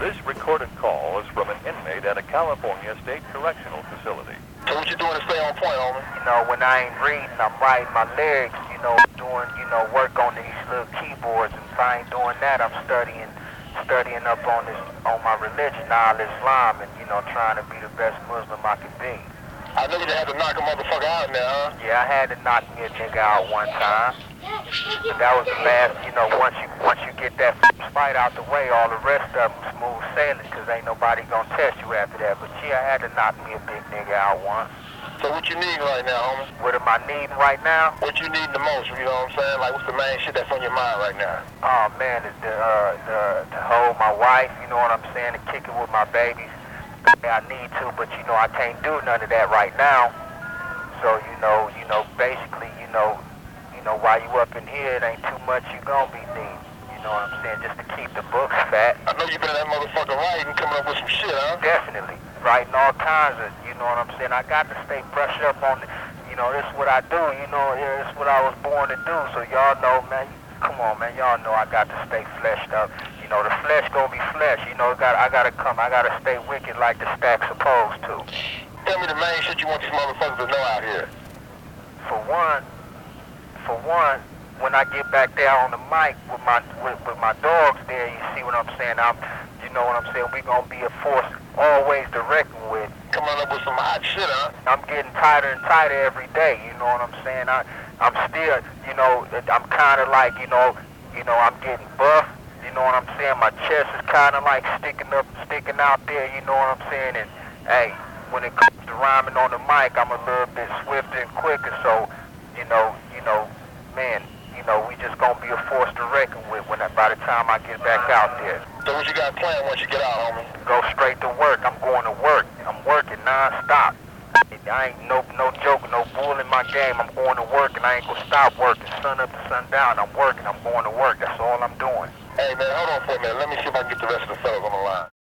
This recorded call is from an inmate at a California state correctional facility. So what you doing to stay on point, homie? You know, when I ain't reading, I'm writing my lyrics, doing, work on these little keyboards. And if I ain't doing that, I'm studying up on my religion, Islam, and, trying to be the best Muslim I can be. I know you had to knock a motherfucker out now, huh? Yeah, I had to knock me a nigga out one time. But that was the last, once you get that fight out the way, all the rest of them smooth sailing, because ain't nobody gonna test you after that. But yeah, I had to knock me a big nigga out once. So what you need right now, homie? What am I needing right now? What you need the most, you know what I'm saying? Like, what's the main shit that's on your mind right now? Oh, man, to hold my wife, you know what I'm saying, to kick it with my babies. I need to, but, I can't do none of that right now. So, basically, while you up in here, it ain't too much you gonna be needing. You know what I'm saying? Just to keep the books fat. I know you been in that motherfucker writing, coming up with some shit, huh? Definitely. Writing all kinds of, you know what I'm saying? I got to stay brushed up on it. This is what I do, this is what I was born to do. So y'all know, man, come on, man, y'all know I got to stay fleshed up. The flesh gonna be flesh, I gotta stay wicked like the stack's supposed to. Tell me the main shit you want these motherfuckers to know out here. For one, when I get back there on the mic with my dogs there, you see what I'm saying? We gonna be a force always to reckon with. Coming up with some hot shit, huh? I'm getting tighter and tighter every day, you know what I'm saying? I'm still, I'm kind of like, I'm getting buff, you know what I'm saying? My chest is kind of like sticking out there, you know what I'm saying? And, hey, when it comes to rhyming on the mic, I'm a little bit swifter and quicker, so, man, we just gonna be a force to reckon with by the time I get back out there. So what you got planned once you get out, homie? Go straight to work. I'm going to work. I'm working non-stop. I ain't no joke, no bull in my game. I'm going to work and I ain't gonna stop working. Sun up to sundown, I'm working. I'm going to work. That's all I'm doing. Hey, man, hold on for a minute. Let me see if I can get the rest of the fellas on the line.